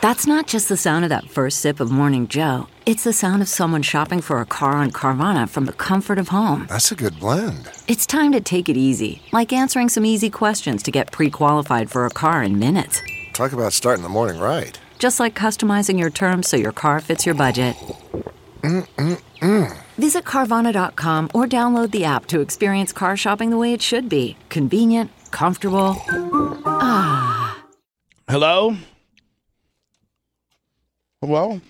That's not just the sound of that first sip of Morning Joe. It's the sound of someone shopping for a car on Carvana from the comfort of home. That's a good blend. It's time to take it easy, like answering some easy questions to get pre-qualified for a car in minutes. Talk about starting the morning right. Just like customizing your terms so your car fits your budget. Visit Carvana.com or download the app to experience car shopping the way it should be. Convenient, comfortable. Hello? Well,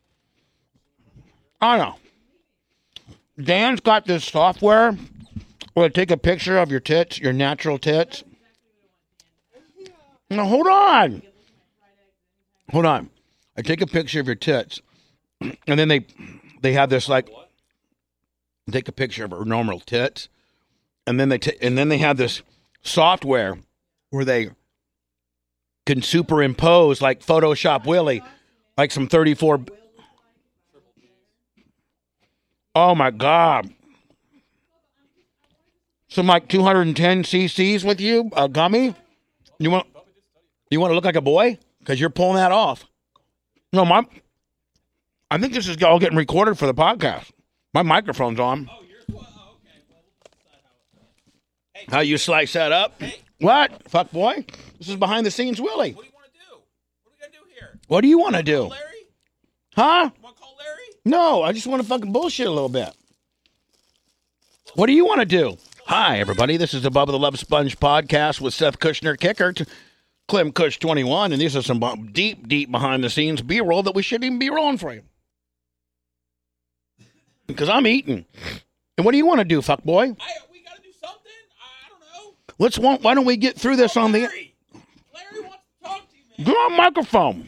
I don't know. Dan's got this software where they take a picture of your tits, your natural tits. Now, hold on. I take a picture of your tits, and then they have this, like, take a picture of her normal tits, and then they have this software where they can superimpose, like Photoshop Willie, like some 34. Oh my God. Some like 210 cc's with you, a gummy. You want to look like a boy? Because you're pulling that off. No, I think this is all getting recorded for the podcast. My microphone's on. Oh, yours? Okay. Well, decide how. Hey, how you slice that up? Hey. What? Fuck boy? This is behind the scenes Willie. What do you want to do? What are we going to do here? What do you want to do? Call Larry? Huh? You want to call Larry? No, I just want to fucking bullshit a little bit. What do you want to do? Hi, everybody. This is the Bubba the Love Sponge podcast with Seth Kushner, Kicker, Clem Kush 21, and these are some deep behind-the-scenes B-roll that we shouldn't even be rolling for you. Because I'm eating. And what do you want to do, fuck boy? We got to do something? I don't know. Why don't we get through this on the... Larry wants to talk to you, man. Get on microphone.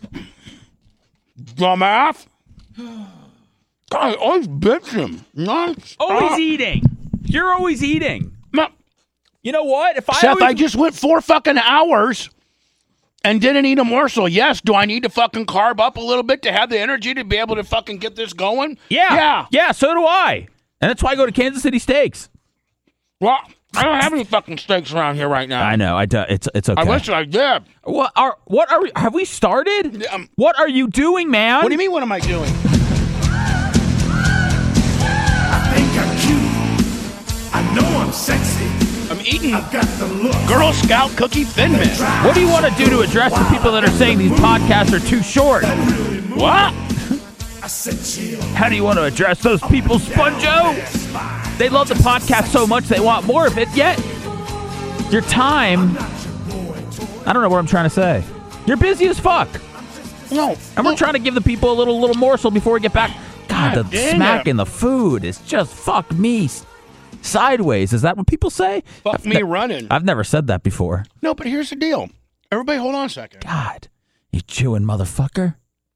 Dumbass. God, always bitching. Always eating. You're always eating. You know what? Seth, I just went 4 fucking hours and didn't eat a morsel. Yes, do I need to fucking carb up a little bit to have the energy to be able to fucking get this going? Yeah, so do I. And that's why I go to Kansas City Steaks. Well, I don't have any fucking steaks around here right now. I know. It's okay. I wish I did. Have we started? What are you doing, man? What do you mean, what am I doing? I think I'm cute. I know I'm sexy. I'm eating I've got the look. Girl Scout cookie Thin Mint. What do you want to do to address the people that are saying these podcasts are too short? What? I said chill. How do you want to address those people, Sponjo? They love the podcast so much they want more of it, yet your time... I don't know what I'm trying to say. You're busy as fuck. No. And we're trying to give the people a little morsel before we get back. God, the smack in the food is just fuck me sideways. Is that what people say? Fuck me running. I've never said that before. No, but here's the deal. Everybody hold on a second. God, you chewing motherfucker.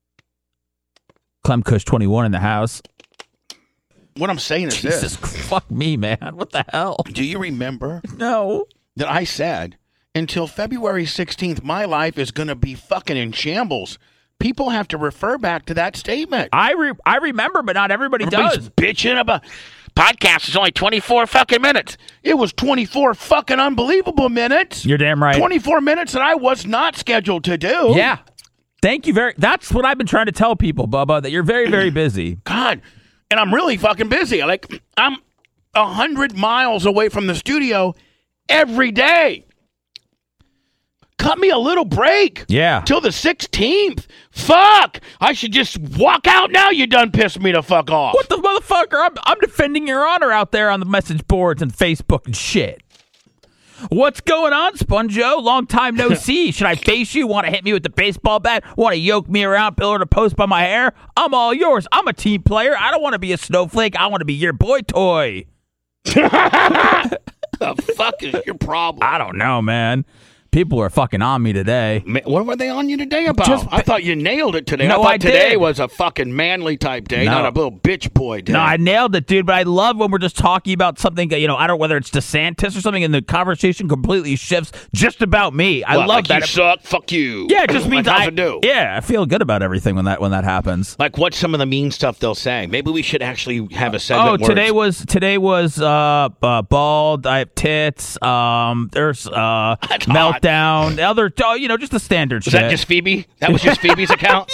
Clem Kush 21 in the house. What I'm saying is Jesus, fuck me, man. What the hell? Do you remember No. that I said, until February 16th, my life is going to be fucking in shambles? People have to refer back to that statement. I remember, but not everybody Everybody's does. bitching about... Podcast is only 24 fucking minutes. It was 24 fucking unbelievable minutes. You're damn right. 24 minutes that I was not scheduled to do. Yeah. Thank you that's what I've been trying to tell people, Bubba, that you're very, very busy. God, and I'm really fucking busy. Like, I'm 100 miles away from the studio every day. Cut me a little break. Yeah. Till the 16th. Fuck. I should just walk out now. You done pissed me the fuck off. What the motherfucker? I'm defending your honor out there on the message boards and Facebook and shit. What's going on, Sponjo? Long time no see. Should I face you? Want to hit me with the baseball bat? Want to yoke me around, pillar to post by my hair? I'm all yours. I'm a team player. I don't want to be a snowflake. I want to be your boy toy. The fuck is your problem? I don't know, man. People are fucking on me today. What were they on you today about? I thought you nailed it today. No, I thought I today did. was a fucking manly type day, No. not a little bitch boy day. No, I nailed it, dude. But I love when we're just talking about something, I don't know whether it's DeSantis or something, and the conversation completely shifts just about me. I What, love like that. You suck. Fuck you. Yeah, it just means like, how's it do? Yeah, I feel good about everything when that happens. Like, what's some of the mean stuff they'll say? Maybe we should actually have a segment. Oh, where today was bald. I have tits. There's meltdown, other, just the standard Was shit. that just Phoebe? That was just Phoebe's account?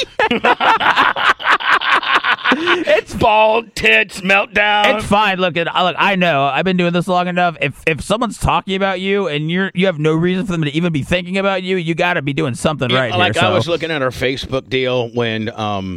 It's bald tits meltdown. It's fine. Look, I know. I've been doing this long enough. If someone's talking about you and you have no reason for them to even be thinking about you, you got to be doing something right like here. I was looking at our Facebook deal when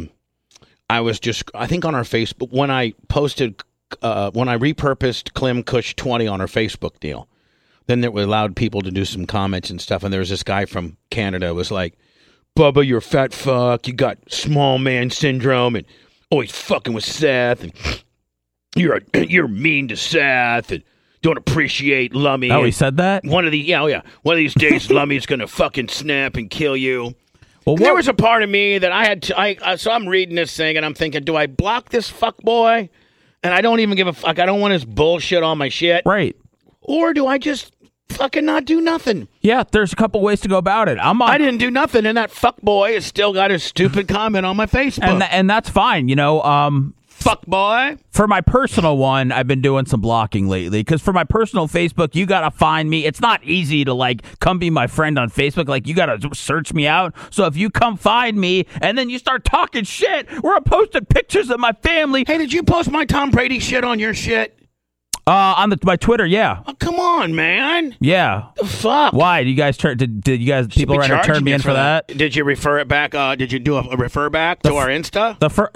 I think on our Facebook when I posted when I repurposed Clem Kush 20 on our Facebook deal. Then it allowed people to do some comments and stuff, and there was this guy from Canada who was like, "Bubba, you're a fat fuck. You got small man syndrome, and always fucking with Seth, and you're mean to Seth, and don't appreciate Lummy." Oh, he said that? One of these days, Lummy's gonna fucking snap and kill you. Well, There was a part of me that I had to, so I'm reading this thing and I'm thinking, do I block this fuck boy? And I don't even give a fuck. I don't want his bullshit on my shit. Right. Or do I just fucking not do nothing? Yeah, there's a couple ways to go about it. I didn't do nothing, and that fuck boy has still got his stupid comment on my Facebook. and that's fine. Fuck boy. For my personal one, I've been doing some blocking lately because for my personal Facebook, you got to find me. It's not easy to come be my friend on Facebook. Like you got to search me out. So if you come find me and then you start talking shit, where I'm posting pictures of my family. Hey, did you post my Tom Brady shit on your shit? On my Twitter, yeah. Oh, come on, man. Yeah. The fuck? Why? Did you guys people around here turn me in for that? Did you refer it back? Did you do a refer back to our Insta?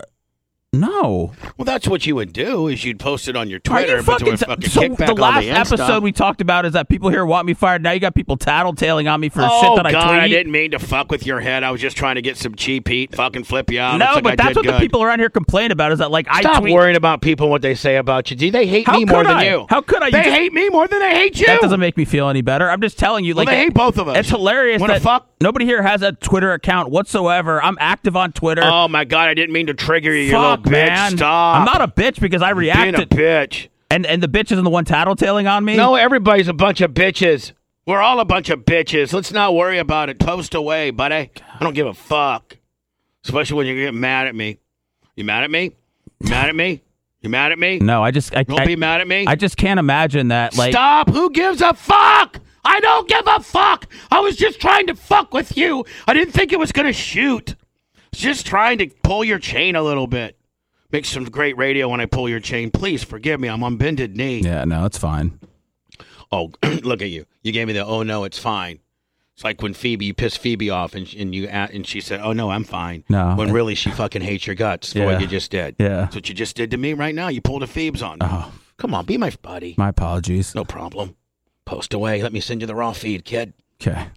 No. Well, that's what you would do, is you'd post it on your Are Twitter, you but do a so fucking kickback the on last the Insta. episode we talked about is that people here want me fired. Now you got people tattletaling on me for shit that I tweet. I didn't mean to fuck with your head. I was just trying to get some cheap heat, fucking flip you out. No, Looks like but I that's did what good. the people around here complain about is that I Stop tweet. worrying about people and what they say about you. They hate How me more could than I? you. How could I? They hate me more than they hate you. That doesn't make me feel any better. I'm just telling you. Well, they hate both of us. It's hilarious Wanna that fuck? nobody here has a Twitter account whatsoever. I'm active on Twitter. Oh, my God. I didn't mean to trigger you, you Fuck, little bitch. man. Stop. I'm not a bitch because I reacted. Being a bitch. And the bitch isn't the one tattletaling on me? No, everybody's a bunch of bitches. We're all a bunch of bitches. Let's not worry about it. Post away, buddy. I don't give a fuck. Especially when you get mad at me. You mad at me? You mad at me? You mad at me? No, Don't be mad at me. I just can't imagine that. Stop. Who gives a fuck? I don't give a fuck. I was just trying to fuck with you. I didn't think it was going to shoot. I was just trying to pull your chain a little bit. Make some great radio when I pull your chain. Please forgive me. I'm on bended knee. Yeah, no, it's fine. Oh, look at you. You gave me the, oh, no, it's fine. It's like when you pissed Phoebe off and she said, oh, no, I'm fine. No. When really she fucking hates your guts for what you just did. Yeah. That's what you just did to me right now. You pulled a Phoebes on me. Oh. Come on, be my buddy. My apologies. No problem. Post away. Let me send you the raw feed, kid. Okay.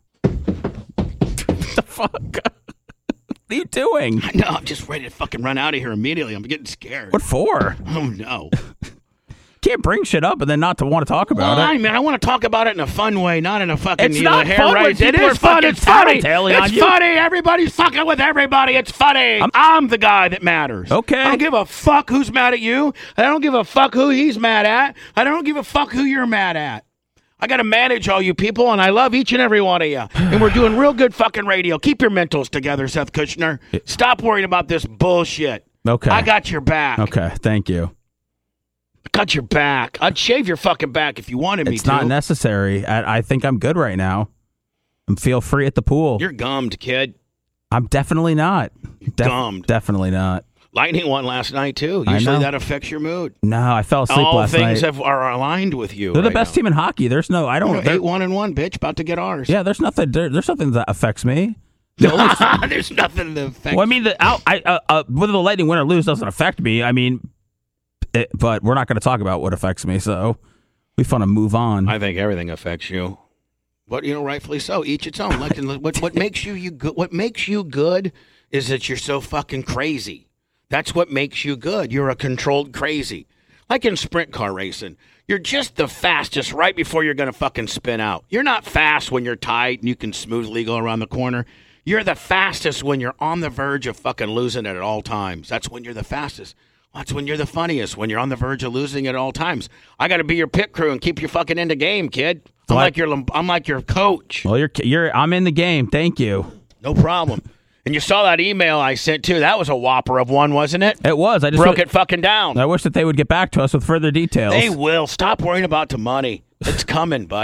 What the fuck? What are you doing? No, I'm just ready to fucking run out of here immediately. I'm getting scared. What for? Oh, no. Can't bring shit up and then not to want to talk about it. Man, I want to talk about it in a fun way, not in a fucking It's not hair fun when raise. It people is are fun. fucking It's funny. tattletaling on It's you. funny. Everybody's fucking with everybody. It's funny. I'm the guy that matters. Okay. I don't give a fuck who's mad at you. I don't give a fuck who he's mad at. I don't give a fuck who you're mad at. I got to manage all you people, and I love each and every one of you. And we're doing real good fucking radio. Keep your mentals together, Seth Kushner. Stop worrying about this bullshit. Okay. I got your back. Okay, thank you. I got your back. I'd shave your fucking back if you wanted me to. It's not necessary. I think I'm good right now. Feel free at the pool. You're gummed, kid. I'm definitely not. Gummed. Definitely not. Lightning won last night, too. I Usually know. that affects your mood. No, I fell asleep All last things night. are aligned with you. They're the right best now. team in hockey. There's no. I don't. 8-1-1, bitch. About to get ours. Yeah, there's nothing. There's nothing that affects me. There's nothing that affects. Well, I mean, whether the Lightning win or lose doesn't affect me. I mean, but we're not going to talk about what affects me. So we want to move on. I think everything affects you. But rightfully so. Each its own. Like, what makes you good? What makes you good is that you're so fucking crazy. That's what makes you good. You're a controlled crazy. Like in sprint car racing, you're just the fastest right before you're going to fucking spin out. You're not fast when you're tight and you can smoothly go around the corner. You're the fastest when you're on the verge of fucking losing it at all times. That's when you're the fastest. That's when you're the funniest, when you're on the verge of losing it at all times. I got to be your pit crew and keep you fucking in the game, kid. I'm like your coach. Well, I'm in the game. Thank you. No problem. And you saw that email I sent, too. That was a whopper of one, wasn't it? It was. I just broke it fucking down. I wish that they would get back to us with further details. They will. Stop worrying about the money. It's coming, buddy.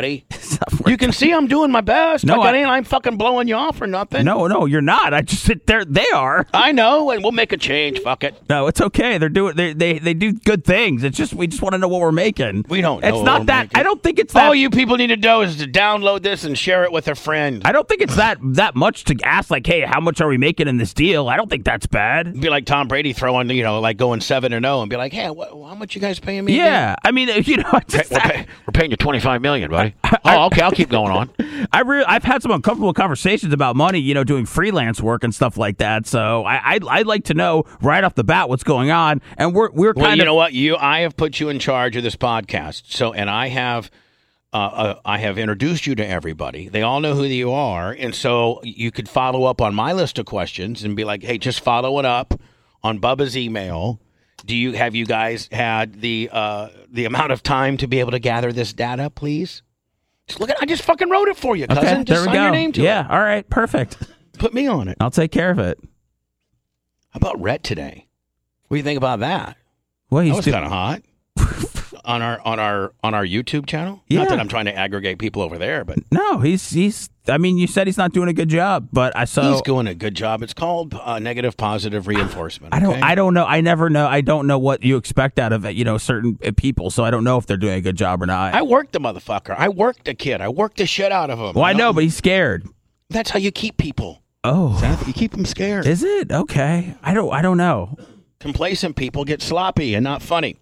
You can see I'm doing my best. No, I'm fucking blowing you off or nothing. No, you're not. I just sit there. They are. I know, and we'll make a change. Fuck it. No, it's okay. They're doing. They do good things. It's just we just want to know what we're making. We don't know It's what not we're that. making. I don't think it's that. All you people need to do is to download this and share it with a friend. I don't think it's that much to ask. Like, hey, how much are we making in this deal? I don't think that's bad. Be like Tom Brady throwing, like going 7-0, and be like, hey, how much you guys paying me? Yeah, I mean, I just, We're paying you $25 million, buddy. Oh, okay, I'll keep going on. I've had some uncomfortable conversations about money, doing freelance work and stuff like that. So I'd like to know right off the bat what's going on. And we're Well, kind you of know what? I have put you in charge of this podcast. So, and I have introduced you to everybody. They all know who you are, and so you could follow up on my list of questions and be like, hey, just follow it up on Bubba's email. Have you guys had the amount of time to be able to gather this data, please? Just I just fucking wrote it for you, cousin. okay. Just There we sign go. your name to yeah, it. all right, perfect. Put me on it. I'll take care of it. How about Rhett today? What do you think about that? Well, That he's was kind of hot. on our YouTube channel. Yeah. Not that I'm trying to aggregate people over there, but no, he's. I mean, you said he's not doing a good job, but he's doing a good job. It's called negative positive reinforcement. I don't. okay? I don't know. I never know. I don't know what you expect out of it. Certain people. So I don't know if they're doing a good job or not. I worked the motherfucker. I worked the kid. I worked the shit out of him. well, I know, but he's scared. That's how you keep people. Oh, Seth. You keep them scared. is it okay? I don't know. Complacent people get sloppy and not funny.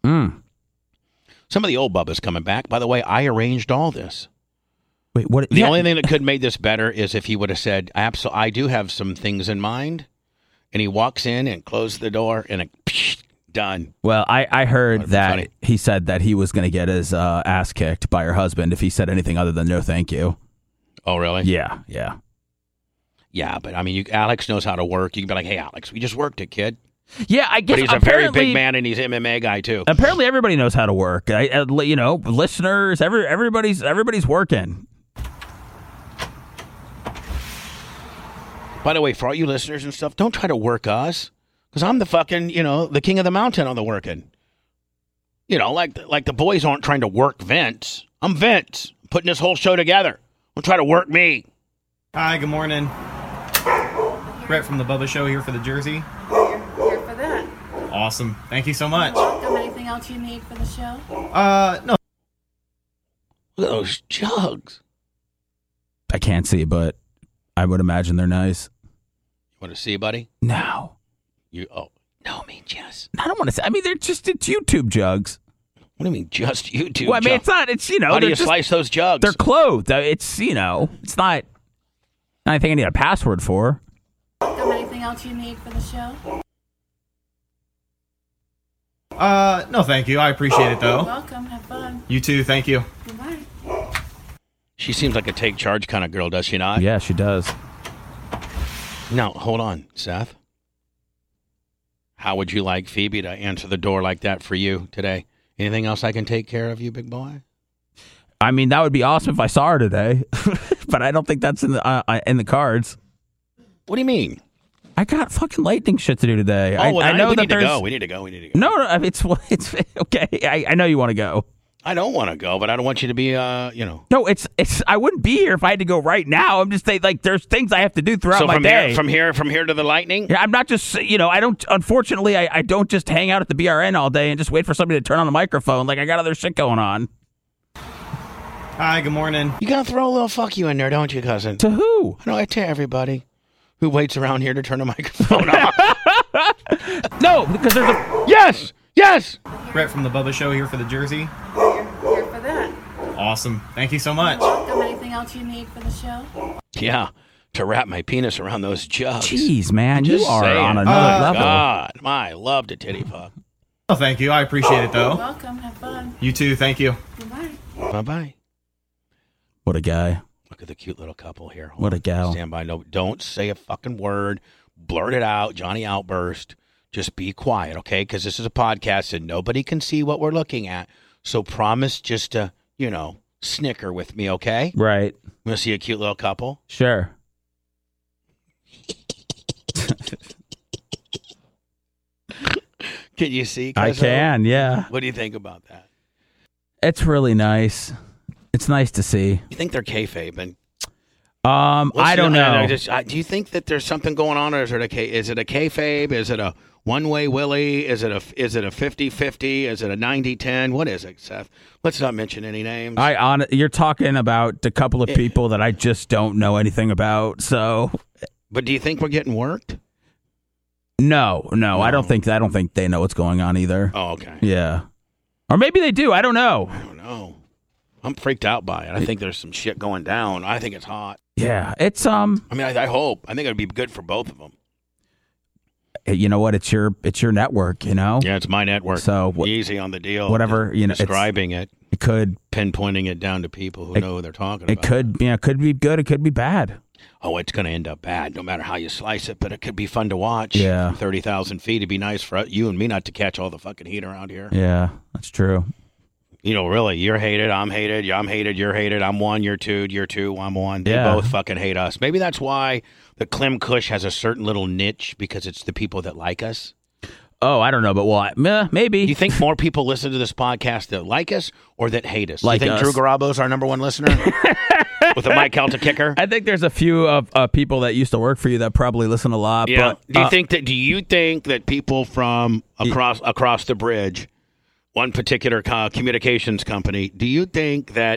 Some of the old Bubba's coming back. By the way, I arranged all this. Wait, what? The only thing that could have made this better is if he would have said, I do have some things in mind. And he walks in and closed the door and done. Well, I heard That'd be that funny. he said that he was going to get his ass kicked by her husband if he said anything other than no thank you. Oh, really? Yeah. Yeah, but I mean, Alex knows how to work. You can be like, hey, Alex, we just worked it, kid. Yeah, I guess But he's a very big man and he's an MMA guy, too. Apparently everybody knows how to work. Listeners, everybody's working. By the way, for all you listeners and stuff, don't try to work us. Because I'm the fucking, the king of the mountain on the working. Like the boys aren't trying to work Vince. I'm Vince. I'm putting this whole show together. Don't try to work me. Hi, good morning. Brett from the Bubba Show here for the jersey. Here for that. Awesome. Thank you so much. Welcome. Anything else you need for the show? No. Look at those jugs. I can't see, but I would imagine they're nice. You want to see, buddy? No. No, I mean, yes. I don't want to say. I mean, it's YouTube jugs. What do you mean, just YouTube Well, I mean, jugs? it's not. It's How do they're you just, slice those jugs? they're clothed. It's it's not anything I need a password for. Welcome. Anything else you need for the show? No, thank you. I appreciate it though. Welcome. Have fun. You too. Thank you. Goodbye. She seems like a take charge kind of girl, does she not? Yeah, she does. Now, hold on, Seth. How would you like Phoebe to answer the door like that for you today? Anything else I can take care of you, big boy? I mean, that would be awesome if I saw her today, but I don't think that's in the cards. What do you mean? I got fucking lightning shit to do today. Oh, well, I know we that need to there's go. We need to go. no. It's okay. I know you want to go. I don't want to go, but I don't want you to be, No, it's. I wouldn't be here if I had to go right now. I'm just saying, like, there's things I have to do throughout So my day. from here to the lightning? Yeah, I'm not just, I don't, unfortunately, I don't just hang out at the BRN all day and just wait for somebody to turn on the microphone. Like, I got other shit going on. Hi, good morning. You got to throw a little fuck you in there, don't you, cousin? To who? No, I tell everybody who waits around here to turn the microphone off. No, because there's a. Yes! Brett from the Bubba Show here for the jersey. Here for that. Awesome. Thank you so much. Welcome. Anything else you need for the show? Yeah, to wrap my penis around those jugs. Jeez, man, you Just are saying. on another level. God, I love to titty fuck. Oh, thank you. I appreciate it though. Welcome. Have fun. You too. Thank you. Goodbye. Bye-bye. What a guy. Look at the cute little couple here. What a gal. Stand by. No, don't say a fucking word. Blurt it out. Johnny outburst. Just be quiet, okay? Because this is a podcast and nobody can see what we're looking at. So promise just to, snicker with me, okay? Right. You want to see a cute little couple? Sure. Can you see? I Cuzzo? can, yeah. What do you think about that? It's really nice. It's nice to see. You think they're kayfabing? I don't know. Do you think that there's something going on, or is it a kayfabe? Is it a one-way Willie? Is it a 50-50? Is it a 90-10? What is it, Seth? Let's not mention any names. You're talking about a couple of people that I just don't know anything about. So, but do you think we're getting worked? No. I don't think they know what's going on either. Oh, okay. Yeah, or maybe they do. I don't know. I don't know. I'm freaked out by it. I think there's some shit going down. I think it's hot. Yeah, it's I mean, I hope. I think it'd be good for both of them. You know what? It's your network. You know. Yeah, it's my network. So easy on the deal. Whatever describing it could pinpointing it down to people who know what they're talking about. It could be good. It could be bad. Oh, it's going to end up bad, no matter how you slice it. But it could be fun to watch. Yeah, from 30,000 feet. It'd be nice for you and me not to catch all the fucking heat around here. Yeah, that's true. You know, really, you're hated, I'm hated, I'm hated, you're hated, I'm one, you're two, I'm one. They both fucking hate us. Maybe that's why the Klim Kush has a certain little niche, because it's the people that like us. Oh, I don't know, but maybe. Do you think more people listen to this podcast that like us or that hate us? Like Do you think us. Drew Garabo's our number one listener? With the Mike Calta kicker? I think there's a few of people that used to work for you that probably listen a lot. Yeah. But, Do you think that people from across the bridge, one particular communications company, do you think that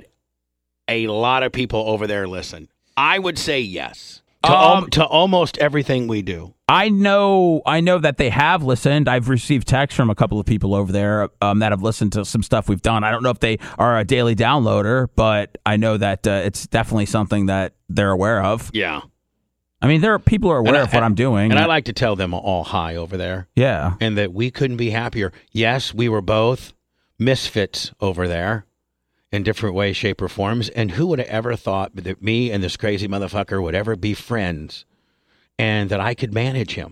a lot of people over there listen? I would say yes. To almost everything we do. I know that they have listened. I've received texts from a couple of people over there that have listened to some stuff we've done. I don't know if they are a daily downloader, but I know that it's definitely something that they're aware of. Yeah. I mean, people are aware of what I'm doing. And I like to tell them all hi over there. Yeah. And that we couldn't be happier. Yes, we were both misfits over there in different ways, shape, or forms. And who would have ever thought that me and this crazy motherfucker would ever be friends and that I could manage him?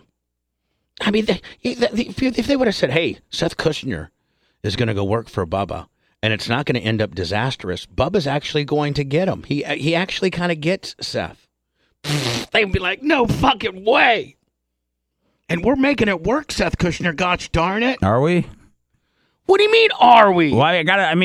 I mean, if they would have said, hey, Seth Kushner is going to go work for Bubba, and it's not going to end up disastrous, Bubba's actually going to get him. He actually kind of gets Seth. They'd be like, no fucking way. And we're making it work, Seth Kushner, gosh darn it. Are we? What do you mean, are we? Well,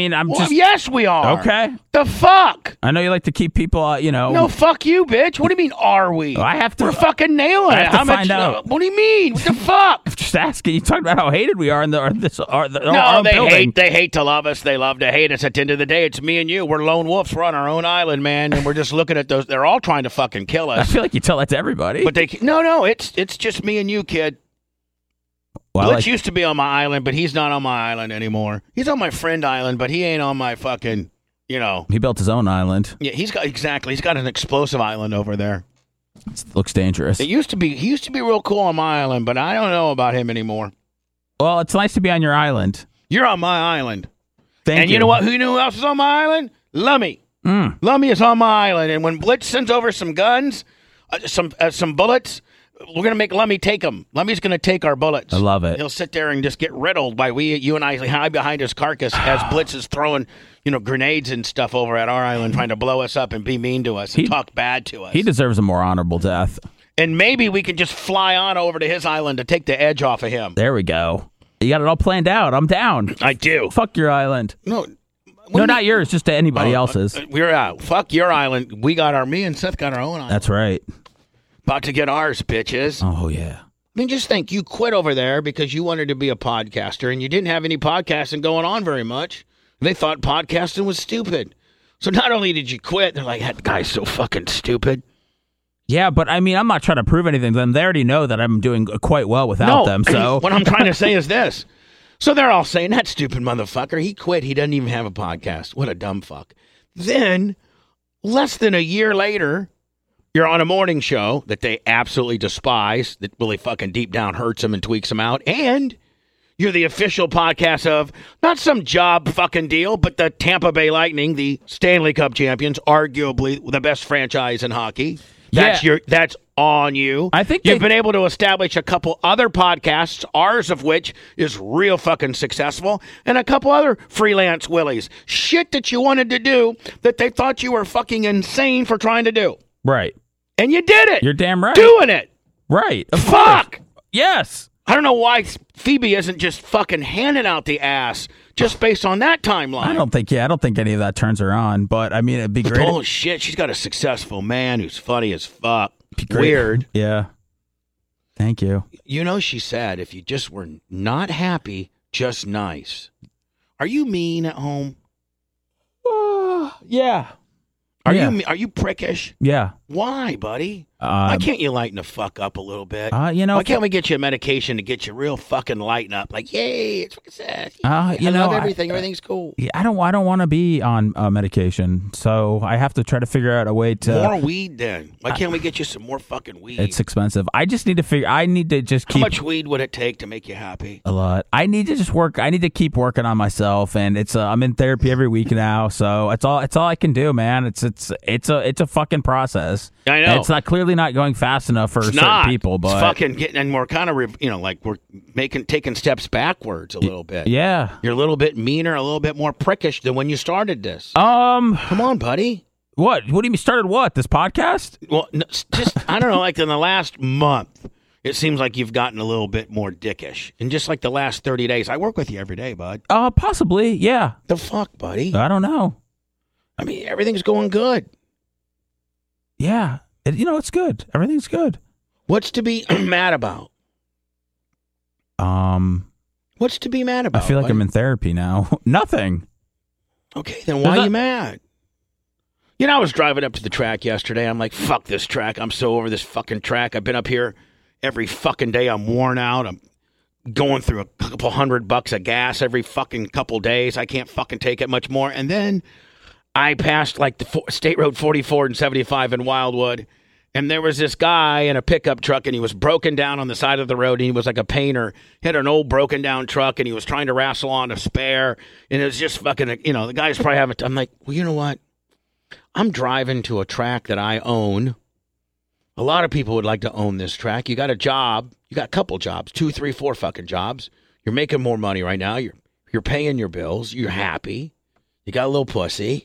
yes, we are. Okay. The fuck? I know you like to keep people, No, fuck you, bitch. What do you mean, are we? I have to. We're fucking nailing it. How much? Out. What do you mean? What the fuck? Just asking. You talking about how hated we are in our building. They hate to love us. They love to hate us. At the end of the day, it's me and you. We're lone wolves. We're on our own island, man, and we're just looking at those. They're all trying to fucking kill us. I feel like you tell that to everybody. But no. It's just me and you, kid. Well, Blitz used to be on my island, but he's not on my island anymore. He's on my friend island, but he ain't on my fucking, He built his own island. Yeah, he's got an explosive island over there. It looks dangerous. He used to be real cool on my island, but I don't know about him anymore. Well, it's nice to be on your island. You're on my island. Thank you. You know what? Who else is on my island? Lummy. Lummy is on my island, and when Blitz sends over some guns, some bullets, we're going to make Lummy take them. Lummy's going to take our bullets. I love it. He'll sit there and just get riddled by you and I hide behind his carcass as Blitz is throwing, grenades and stuff over at our island, trying to blow us up and be mean to us and talk bad to us. He deserves a more honorable death. And maybe we can just fly on over to his island to take the edge off of him. There we go. You got it all planned out. I'm down. I do. Fuck your island. No, not yours, just to anybody else's. We're out. Fuck your island. Me and Seth got our own island. That's right. About to get ours, bitches. Oh, yeah. I mean, just think, you quit over there because you wanted to be a podcaster and you didn't have any podcasting going on very much. They thought podcasting was stupid. So not only did you quit, they're like, that guy's so fucking stupid. Yeah, but I mean, I'm not trying to prove anything to them. They already know that I'm doing quite well without them. So what I'm trying to say is this. So they're all saying, that stupid motherfucker, he quit. He doesn't even have a podcast. What a dumb fuck. Then, less than a year later, you're on a morning show that they absolutely despise, that really fucking deep down hurts them and tweaks them out, and you're the official podcast of not some job fucking deal, but the Tampa Bay Lightning, the Stanley Cup champions, arguably the best franchise in hockey. That's on you. I think you've been able to establish a couple other podcasts, ours of which is real fucking successful, and a couple other freelance willies. Shit that you wanted to do that they thought you were fucking insane for trying to do. Right. And you did it. You're damn right. Doing it. Right. Fuck. Yes. I don't know why Phoebe isn't just fucking handing out the ass just based on that timeline. I don't think any of that turns her on, but I mean, it'd be great. Oh, shit. She's got a successful man who's funny as fuck. Great. Weird. Yeah. Thank you. You know, she said, if you just were not happy, just nice. Are you mean at home? Yeah. Are you prickish? Yeah. Why, buddy? Why can't you lighten the fuck up a little bit? Why can't we get you a medication to get you real fucking lighten up? Like, yay, it's success. I love everything. Everything's cool. Yeah, I don't want to be on medication, so I have to try to figure out a way to more weed. Then why can't we get you some more fucking weed? It's expensive. I just need to figure. I need to just keep. How much weed would it take to make you happy? A lot. I need to just work. I need to keep working on myself, and it's. I'm in therapy every week now, so it's all I can do, man. It's a fucking process. I know. It's not clearly not going fast enough for certain people, but it's fucking getting, and we're kind of like we're taking steps backwards a little bit. Yeah, you're a little bit meaner, a little bit more prickish than when you started this. Come on, buddy. What do you mean started? What, this podcast? Well, no, just I don't know. Like in the last month, it seems like you've gotten a little bit more dickish. And just like the last 30 days, I work with you every day, bud. Possibly, yeah. The fuck, buddy? I don't know. I mean, everything's going good. Yeah. It's good. Everything's good. What's to be mad about? What's to be mad about? I feel like buddy? I'm in therapy now. Nothing. Okay, then why are you mad? I was driving up to the track yesterday. I'm like, fuck this track. I'm so over this fucking track. I've been up here every fucking day. I'm worn out. I'm going through a couple $100 of gas every fucking couple days. I can't fucking take it much more. And then I passed like the State Road 44 and 75 in Wildwood, and there was this guy in a pickup truck, and he was broken down on the side of the road, and he was like a painter. He had an old broken down truck, and he was trying to wrestle on a spare, and it was just fucking, the guy's probably having, I'm like, well, you know what? I'm driving to a track that I own. A lot of people would like to own this track. You got a job. You got a couple jobs, 2, 3, 4 fucking jobs. You're making more money right now. You're paying your bills. You're happy. You got a little pussy.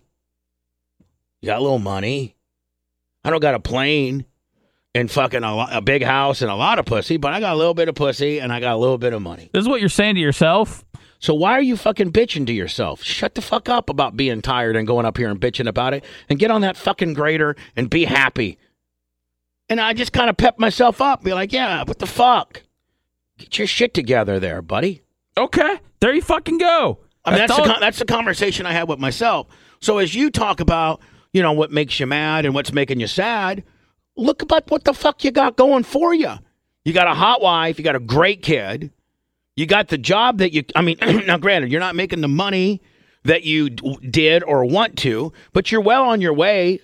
You got a little money. I don't got a plane and fucking a big house and a lot of pussy, but I got a little bit of pussy and I got a little bit of money. This is what you're saying to yourself? So why are you fucking bitching to yourself? Shut the fuck up about being tired and going up here and bitching about it, and get on that fucking grader and be happy. And I just kind of pep myself up, be like, yeah, what the fuck? Get your shit together there, buddy. Okay, there you fucking go. I mean, that's the conversation I had with myself. So as you talk about, what makes you mad and what's making you sad, look about what the fuck you got going for you. You got a hot wife. You got a great kid. You got the job that now granted, you're not making the money that you did or want to, but you're well on your way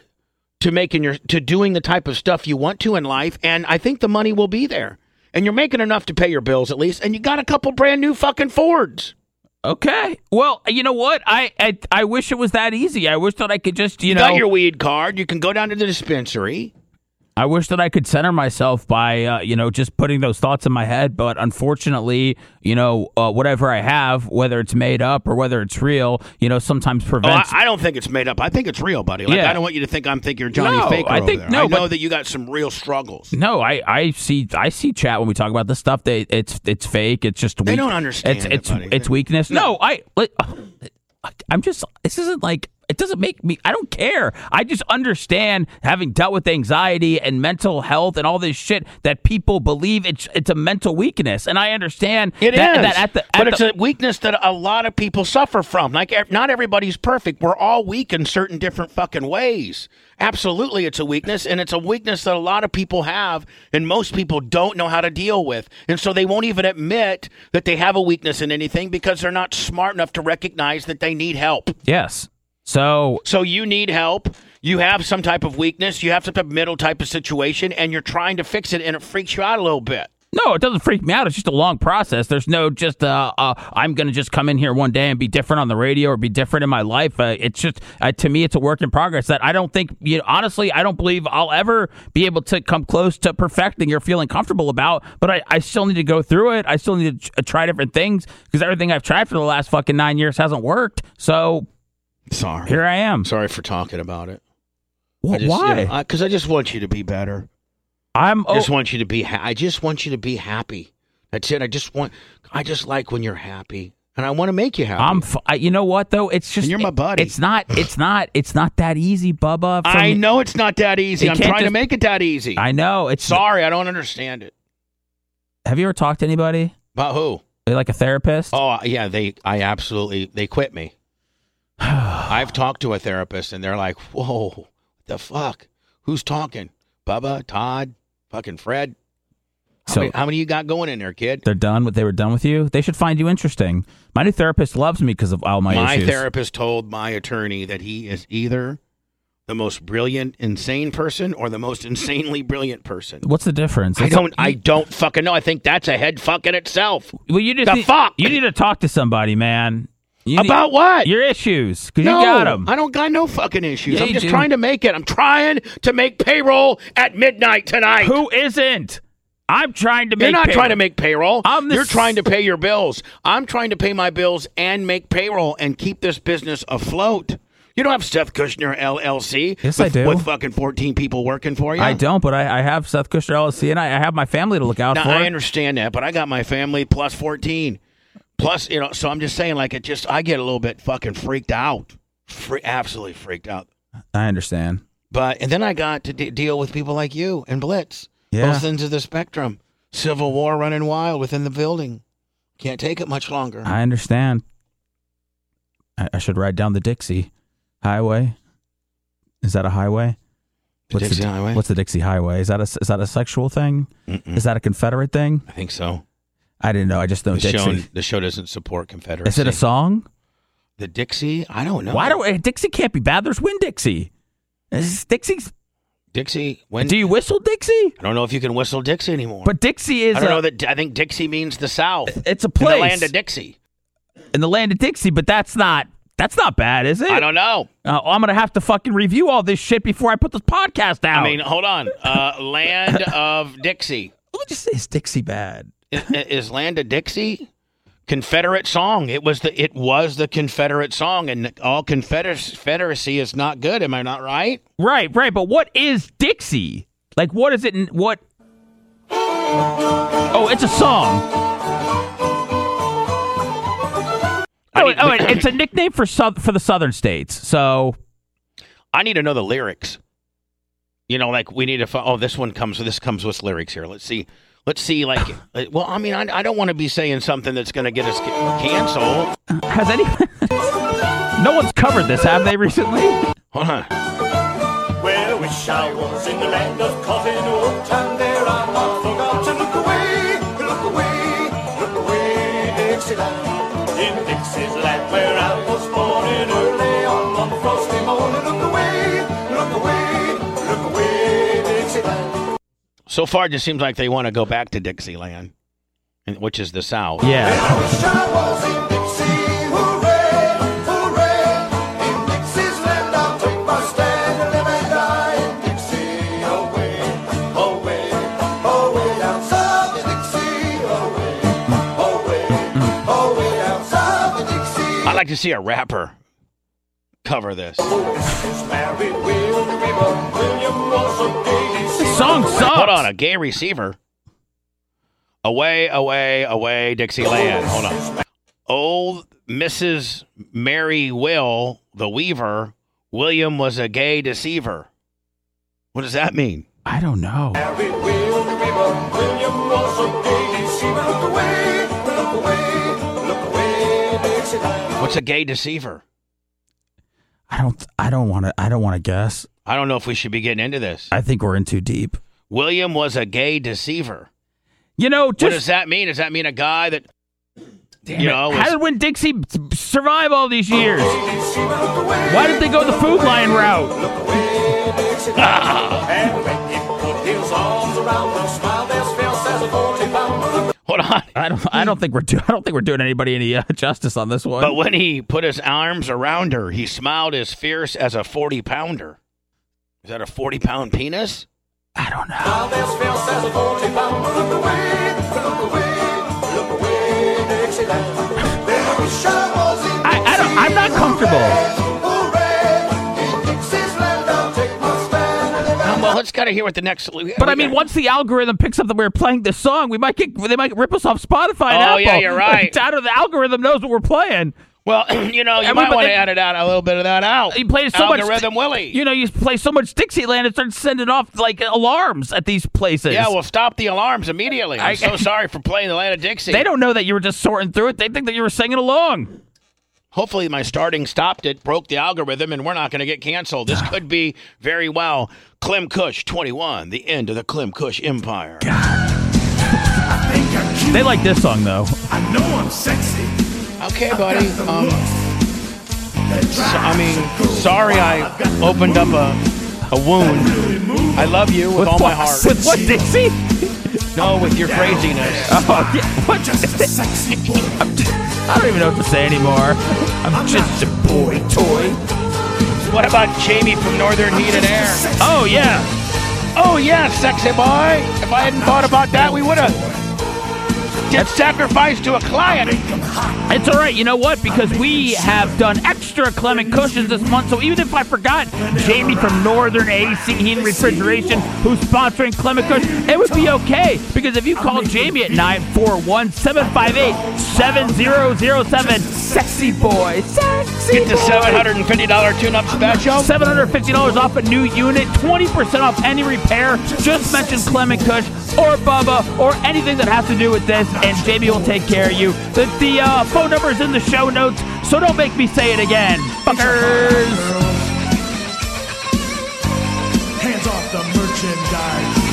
to doing the type of stuff you want to in life. And I think the money will be there, and you're making enough to pay your bills at least. And you got a couple brand new fucking Fords. Okay. Well, you know what? I wish it was that easy. I wish that I could just, You got your weed card. You can go down to the dispensary. I wish that I could center myself by, just putting those thoughts in my head. But unfortunately, whatever I have, whether it's made up or whether it's real, sometimes prevents. I don't think it's made up. I think it's real, buddy. Like, yeah. I don't want you to think you're Johnny Faker over there. I know that you got some real struggles. No, I see chat when we talk about this stuff. It's fake. It's just weak. They don't understand. It's weakness. No, I'm just. This isn't like. It doesn't make me, I don't care. I just understand, having dealt with anxiety and mental health and all this shit, that people believe it's a mental weakness. And I understand it is. But it's a weakness that a lot of people suffer from. Like, not everybody's perfect. We're all weak in certain different fucking ways. Absolutely, it's a weakness, and it's a weakness that a lot of people have, and most people don't know how to deal with. And so they won't even admit that they have a weakness in anything because they're not smart enough to recognize that they need help. Yes. So you need help. You have some type of weakness. You have some type of middle type of situation, and you're trying to fix it, and it freaks you out a little bit. No, it doesn't freak me out. It's just a long process. There's no just I'm going to just come in here one day and be different on the radio or be different in my life. It's just, to me, it's a work in progress that I don't think, honestly, I don't believe I'll ever be able to come close to perfecting or feeling comfortable about. But I still need to go through it. I still need to try different things because everything I've tried for the last fucking 9 years hasn't worked. So sorry. Here I am. Sorry for talking about it. Why? Because I just want you to be better. I just want you to be happy. That's it. I just like when you're happy, and I want to make you happy. You know what though? It's just And you're my buddy. It's not that easy, Bubba. I know it's not that easy. I'm trying to make it that easy. I know. Sorry, I don't understand it. Have you ever talked to anybody? About who? Like a therapist? Oh yeah, they quit me. I've talked to a therapist, and they're like, "Whoa, what the fuck? Who's talking? Bubba, Todd, fucking Fred." How many you got going in there, kid? They were done with you? They should find you interesting. My new therapist loves me because of all my issues. My therapist told my attorney that he is either the most brilliant, insane person or the most insanely brilliant person. What's the difference? I don't fucking know. I think that's a head fuck in itself. Well, you need to talk to somebody, man. About what? Your issues, because you got them. I don't got no fucking issues. Yeah, I'm just trying to make it. I'm trying to make payroll at midnight tonight. Who isn't? I'm trying to make You're not payroll. trying to make payroll. You're trying to pay your bills. I'm trying to pay my bills and make payroll and keep this business afloat. You don't have Seth Kushner LLC. Yes, I do. With fucking 14 people working for you. I don't, but I have Seth Kushner LLC, and I have my family to look out for. I understand that, but I got my family plus 14. Plus, so I'm just saying, like, I get a little bit fucking freaked out. Absolutely freaked out. I understand. And then I got to deal with people like you and Blitz. Yeah. Both ends of the spectrum. Civil war running wild within the building. Can't take it much longer. I understand. I should ride down the Dixie Highway. Is that a highway? Dixie Highway? What's the Dixie Highway? Is that a sexual thing? Mm-mm. Is that a Confederate thing? I think so. I didn't know. I just know Dixie. The show doesn't support Confederacy. Is it a song? The Dixie? I don't know. Dixie can't be bad. There's Winn-Dixie. Dixie. When do you whistle Dixie? I don't know if you can whistle Dixie anymore. But Dixie is. I don't know that. I think Dixie means the South. It's a place. In the land of Dixie. In the land of Dixie, but that's not bad, is it? I don't know. I'm gonna have to fucking review all this shit before I put this podcast out. I mean, hold on. Land of Dixie. Let me just say, is Dixie bad? Is Land of Dixie? Confederate song. It was the Confederate song, and all Confederacy is not good. Am I not right? Right. But what is Dixie? Like, what is it? What? Oh, it's a song. It's a nickname for the southern states. So, I need to know the lyrics. Like we need to. This comes with lyrics here. Let's see. Like, well, I mean, I don't want to be saying something that's going to get us canceled. Has no one's covered this, have they, recently? Hold on. Well, I wish I was in the land of cotton wool, and there I not forgot to look away, Dixieland. In Dixie's land where I was born, and early on one frosty morning, look away, Dixieland. So far, it just seems like they want to go back to Dixieland, which is the South. Yeah. I wish I was in Dixie, hooray, in Dixie's land I'll take my stand and live and die in Dixie, away down south in Dixie, away down south in Dixie. I'd like to see a rapper cover this. This song sucks. Hold on, a gay receiver. Away, Dixieland. Hold on. Old Mrs. Mary Will, the weaver, William was a gay deceiver. What does that mean? I don't know. What's a gay deceiver? I don't want to guess. I don't know if we should be getting into this. I think we're in too deep. William was a gay deceiver. What does that mean? Does that mean a guy that how did Winn-Dixie survive all these years? Why did they go the Food Lion route? Hold on. I don't think we're doing anybody any justice on this one. But when he put his arms around her, he smiled as fierce as a 40-pounder. Is that a 40-pound penis? I don't know. I'm not comfortable. Well, got to hear what the next. But I mean, once the algorithm picks up that we're playing this song, they might rip us off Spotify and Oh, Apple. yeah, you're right. It's out of the algorithm knows what we're playing. Well, you know, you might want to edit out a little bit of that out. You play so Algorithm much, Willie. You know, you play so much Dixieland, it starts sending off like alarms at these places. Yeah, well, stop the alarms immediately. I'm so sorry for playing the Land of Dixie. They don't know that you were just sorting through it. They think that you were singing along. Hopefully, my starting stopped it, broke the algorithm, and we're not going to get canceled. This could be very well Clem Kush 21, the end of the Clem Kush empire. They like this song though. I know I'm sexy. Okay, buddy. Sorry I opened up a wound. I love you with all my heart. With what, Dixie? No, with your craziness. Oh, yeah. What? Just a sexy boy. I don't even know what to say anymore. I'm just a boy toy. What about Jamie from Northern Heated Air? Oh, yeah. Oh, yeah, sexy boy. If I hadn't thought about that, we would have did sacrifice to a client. It's all right. You know what? Because we have done extra Clement Cushions this month, so even if I forgot Jamie from Northern AC Heat and Refrigeration, who's sponsoring Clement Cush, it would be okay. Because if you call Jamie at 941-758-7007, sexy boy, sexy Get the boy. $750 tune-up special. $750 off a new unit, 20% off any repair. Just mention Clement Kush or Bubba or anything that has to do with this, and Jamie will take care of you. The phone number is in the show notes, so don't make me say it again, fuckers. Hands off the merchandise.